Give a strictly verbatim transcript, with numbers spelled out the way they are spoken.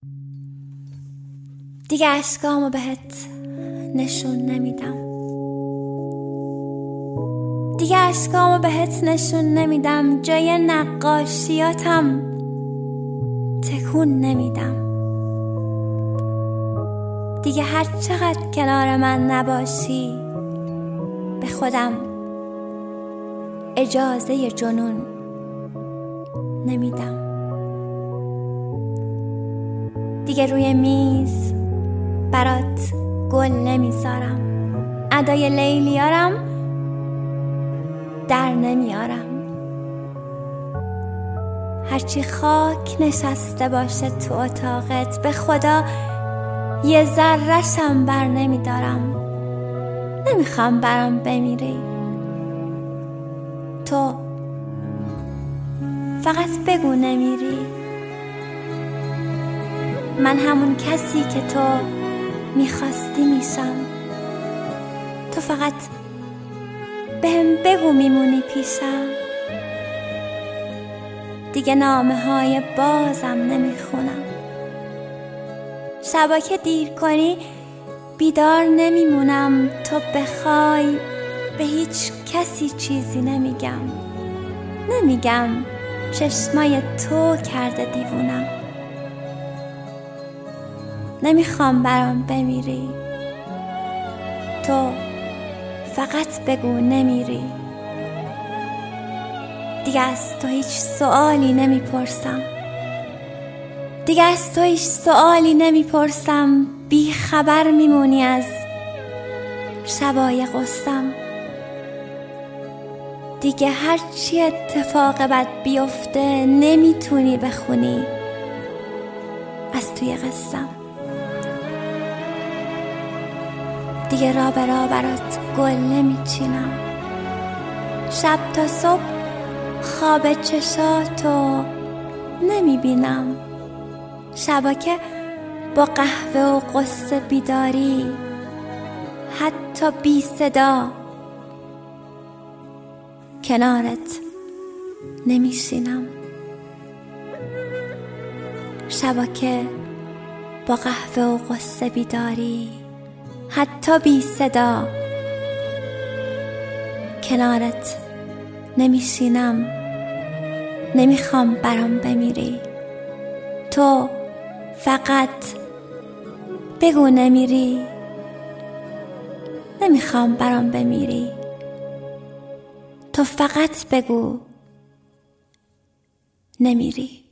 دیگه اشکامو بهت نشون نمیدم، دیگه اشکامو بهت نشون نمیدم، جای نقاشیاتم تکون نمیدم. دیگه هر چقدر کنار من نباشی به خودم اجازه جنون نمیدم. دیگه روی میز برات گل نمیذارم، ادای لیلیارم در نمیارم. هرچی خاک نشسته باشه تو اتاقت به خدا یه ذره‌شم بر نمیدارم. نمیخوام برام بمیری، تو فقط بگو نمیری. من همون کسی که تو میخواستی میشم، تو فقط بهم بگو میمونی پیشم. دیگه نامه های بازم نمیخونم، شبا که دیر کنی بیدار نمیمونم. تو بخوای به هیچ کسی چیزی نمیگم، نمیگم چشمای تو کرده دیوونم. نمیخوام برام بمیری، تو فقط بگو نمیری. دیگه از تو هیچ سوالی نمیپرسم، دیگه از تو هیچ سوالی نمیپرسم. بی خبر میمونی از شبای قصم. دیگه هرچی اتفاق بد بیفته نمیتونی بخونی از توی قصم. دیگه را به را برات گل نمیچینم، شب تا صبح خواب چشاتو نمیبینم. شبا که با قهوه و قصه بیداری حتی بی صدا کنارت نمیشینم. شبا که با قهوه و قصه بیداری حتی بی صدا کنارت نمیشینم. نمیخوام برام بمیری، تو فقط بگو نمیری. نمیخوام برام بمیری، تو فقط بگو نمیری.